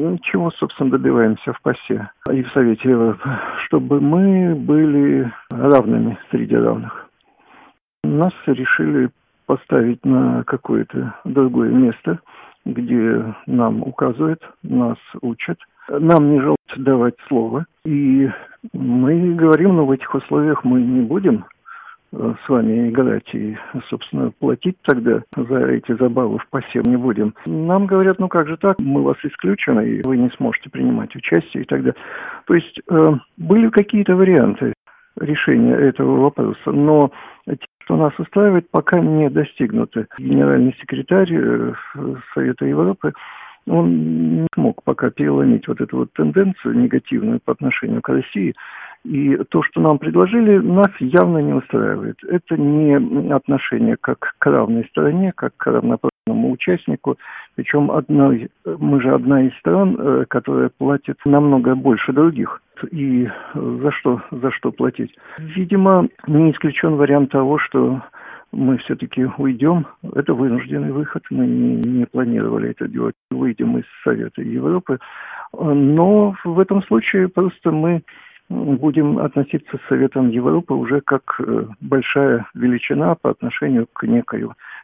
чего, собственно, добиваемся в ПАСЕ и в Совете Европы? Чтобы мы были равными среди равных. Нас решили поставить на какое-то другое место, где нам указывают, нас учат. Нам не желают давать слово. И мы говорим, в этих условиях мы не будем с вами играть и, собственно, платить тогда за эти забавы в ПАСЕ не будем. Нам говорят, как же так, мы вас исключим, и вы не сможете принимать участие и так далее. То есть были какие-то варианты решения этого вопроса, но те, что нас устраивает, пока не достигнуты. Генеральный секретарь Совета Европы, он не смог пока переломить эту тенденцию негативную по отношению к России. И то, что нам предложили, нас явно не устраивает. Это не отношение как к равной стороне, как к равноправному участнику. Причем мы же одна из стран, которая платит намного больше других. И за что платить? Видимо, не исключен вариант того, что мы все-таки уйдем. Это вынужденный выход. Мы не планировали это делать. Выйдем из Совета Европы. Но в этом случае просто мы будем относиться с Советом Европы уже как большая величина по отношению к некой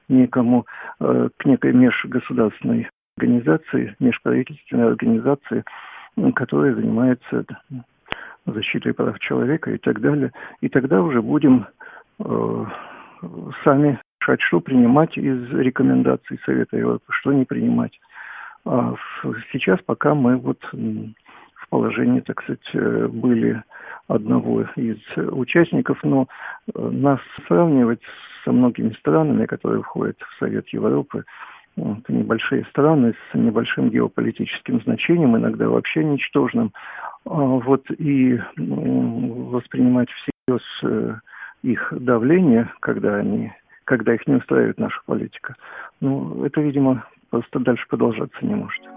межгосударственной организации, межправительственной организации, которая занимается защитой прав человека и так далее. И тогда уже будем сами решать, что принимать из рекомендаций Совета Европы, что не принимать. А сейчас пока мы в положении, так сказать, были одного из участников, но нас сравнивать со многими странами, которые входят в Совет Европы, это небольшие страны с небольшим геополитическим значением, иногда вообще ничтожным, и воспринимать всерьез их давление, когда их не устраивает наша политика, это, видимо, просто дальше продолжаться не может.